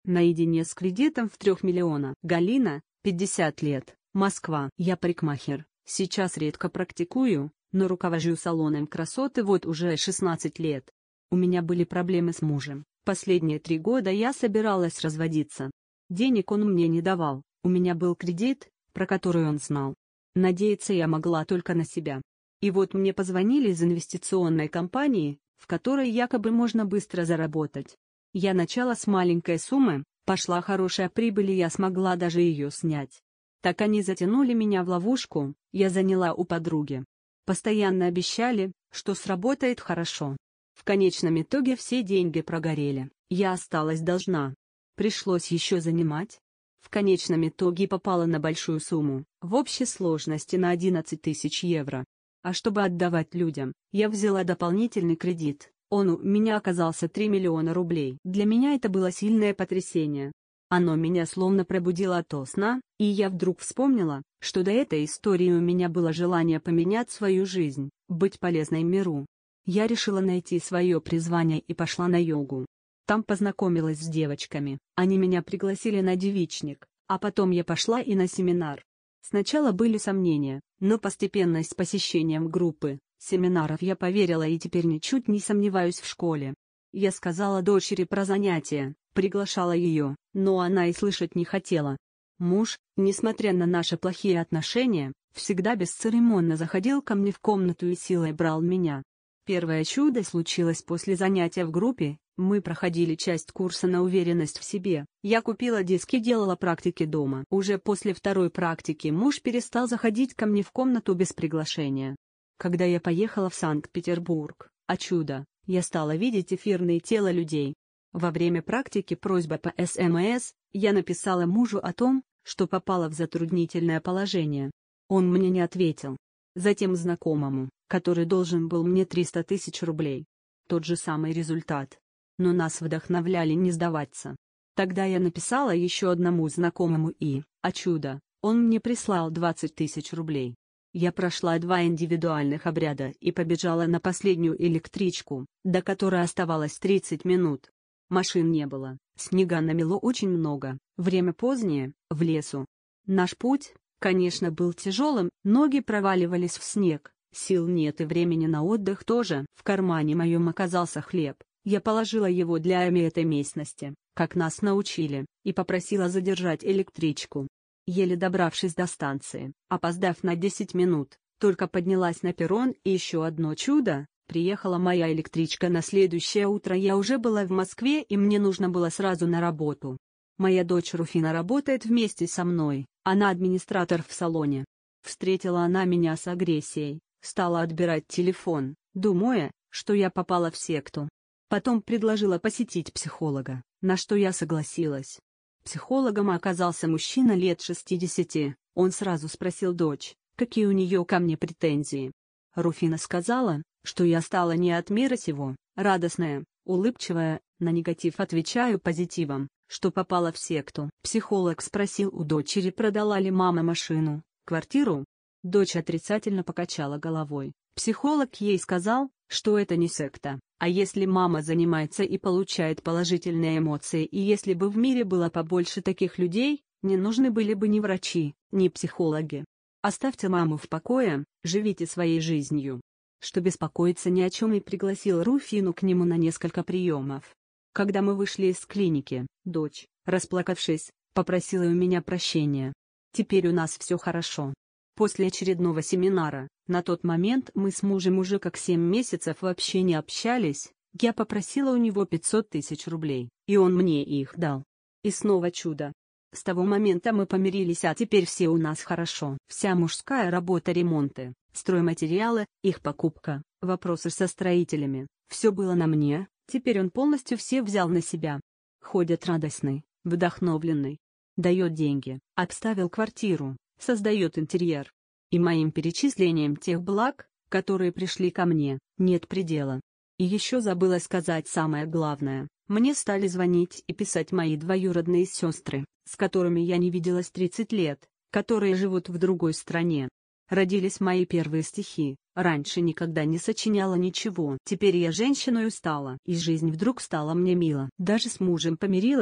Наедине с кредитом в 3 миллиона. Галина, 50 лет, Москва. Я парикмахер, сейчас редко практикую, но руковожу салоном красоты вот уже 16 лет. У меня были проблемы с мужем. Последние 3 года я собиралась разводиться. Денег он мне не давал, у меня был кредит, про который он знал. Надеяться я могла только на себя. И вот мне позвонили из инвестиционной компании, в которой якобы можно быстро заработать. Я начала с маленькой суммы, пошла хорошая прибыль и я смогла даже ее снять. Так они затянули меня в ловушку, я заняла у подруги. Постоянно обещали, что сработает хорошо. В конечном итоге все деньги прогорели, я осталась должна. Пришлось еще занимать. В конечном итоге попала на большую сумму, в общей сложности на 11 тысяч евро. А чтобы отдавать людям, я взяла дополнительный кредит, он у меня оказался 3 миллиона рублей. Для меня это было сильное потрясение. Оно меня словно пробудило ото сна, и я вдруг вспомнила, что до этой истории у меня было желание поменять свою жизнь, быть полезной миру. Я решила найти свое призвание и пошла на йогу. Там познакомилась с девочками, они меня пригласили на девичник, а потом я пошла и на семинар. Сначала были сомнения, но постепенно с посещением группы, семинаров я поверила и теперь ничуть не сомневаюсь в школе. Я сказала дочери про занятия, приглашала ее, но она и слышать не хотела. Муж, несмотря на наши плохие отношения, всегда бесцеремонно заходил ко мне в комнату и силой брал меня. Первое чудо случилось после занятия в группе, мы проходили часть курса на уверенность в себе, я купила диски и делала практики дома. Уже после второй практики муж перестал заходить ко мне в комнату без приглашения. Когда я поехала в Санкт-Петербург, о чудо, я стала видеть эфирные тела людей. Во время практики просьба по СМС, я написала мужу о том, что попала в затруднительное положение. Он мне не ответил. Затем знакомому, который должен был мне 300 тысяч рублей. Тот же самый результат. Но нас вдохновляли не сдаваться. Тогда я написала еще одному знакомому и, о чудо, он мне прислал 20 тысяч рублей. Я прошла 2 индивидуальных обряда и побежала на последнюю электричку, до которой оставалось 30 минут. Машин не было, снега намело очень много, время позднее, в лесу. Наш путь, конечно, был тяжелым, ноги проваливались в снег, сил нет и времени на отдых тоже. В кармане моем оказался хлеб, я положила его для этой местности, как нас научили, и попросила задержать электричку. Еле добравшись до станции, опоздав на 10 минут, только поднялась на перрон и еще одно чудо. Приехала моя электричка на следующее утро, я уже была в Москве и мне нужно было сразу на работу. Моя дочь Руфина работает вместе со мной, она администратор в салоне. Встретила она меня с агрессией, стала отбирать телефон, думая, что я попала в секту. Потом предложила посетить психолога, на что я согласилась. Психологом оказался мужчина лет 60, он сразу спросил дочь, какие у нее ко мне претензии. Руфина сказала, что я стала не от мира сего, радостная, улыбчивая, на негатив отвечаю позитивом, что попала в секту. Психолог спросил у дочери, продала ли мама машину, квартиру. Дочь отрицательно покачала головой. Психолог ей сказал, что это не секта, а если мама занимается и получает положительные эмоции, и если бы в мире было побольше таких людей, не нужны были бы ни врачи, ни психологи. Оставьте маму в покое, живите своей жизнью. Что беспокоиться ни о чем, и пригласил Руфину к нему на несколько приемов. Когда мы вышли из клиники, дочь, расплакавшись, попросила у меня прощения. Теперь у нас все хорошо. После очередного семинара, на тот момент мы с мужем уже как 7 месяцев вообще не общались, я попросила у него 500 тысяч рублей, и он мне их дал. И снова чудо. С того момента мы помирились, а теперь все у нас хорошо. Вся мужская работа, ремонты, стройматериалы, их покупка, вопросы со строителями, все было на мне, теперь он полностью все взял на себя. Ходит радостный, вдохновленный. Дает деньги, обставил квартиру, создает интерьер. И моим перечислением тех благ, которые пришли ко мне, нет предела. И еще забыла сказать самое главное. Мне стали звонить и писать мои двоюродные сестры, с которыми я не виделась 30 лет, которые живут в другой стране. Родились мои первые стихи, раньше никогда не сочиняла ничего. Теперь я женщиной стала, и жизнь вдруг стала мне мила. Даже с мужем помирилась,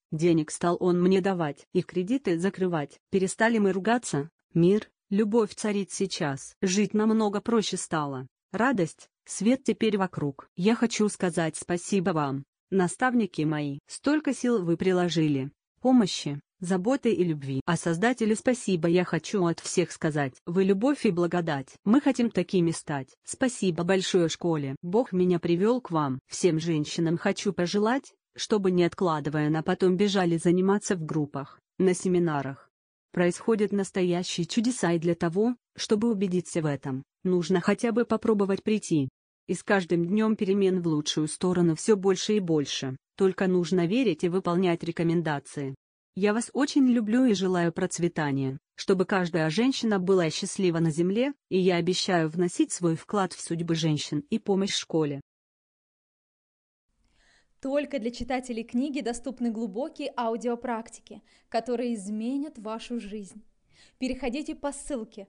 Денег стал он мне давать и кредиты закрывать. Перестали мы ругаться, мир, любовь царит сейчас. Жить намного проще стало. Радость, свет теперь вокруг. Я хочу сказать спасибо вам, наставники мои. Столько сил вы приложили, помощи, заботы и любви. А Создателю спасибо я хочу от всех сказать. Вы любовь и благодать. Мы хотим такими стать. Спасибо большое школе. Бог меня привел к вам. Всем женщинам хочу пожелать, чтобы не откладывая на потом бежали заниматься в группах, на семинарах. Происходят настоящие чудеса, и для того, чтобы убедиться в этом, нужно хотя бы попробовать прийти. И с каждым днем перемен в лучшую сторону все больше и больше, только нужно верить и выполнять рекомендации. Я вас очень люблю и желаю процветания, чтобы каждая женщина была счастлива на земле, и я обещаю вносить свой вклад в судьбы женщин и помощь школе. Только для читателей книги доступны глубокие аудиопрактики, которые изменят вашу жизнь. Переходите по ссылке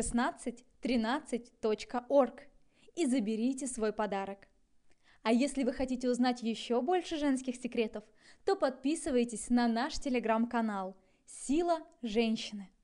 1613.org и заберите свой подарок. А если вы хотите узнать еще больше женских секретов, то подписывайтесь на наш телеграм-канал «Сила женщины».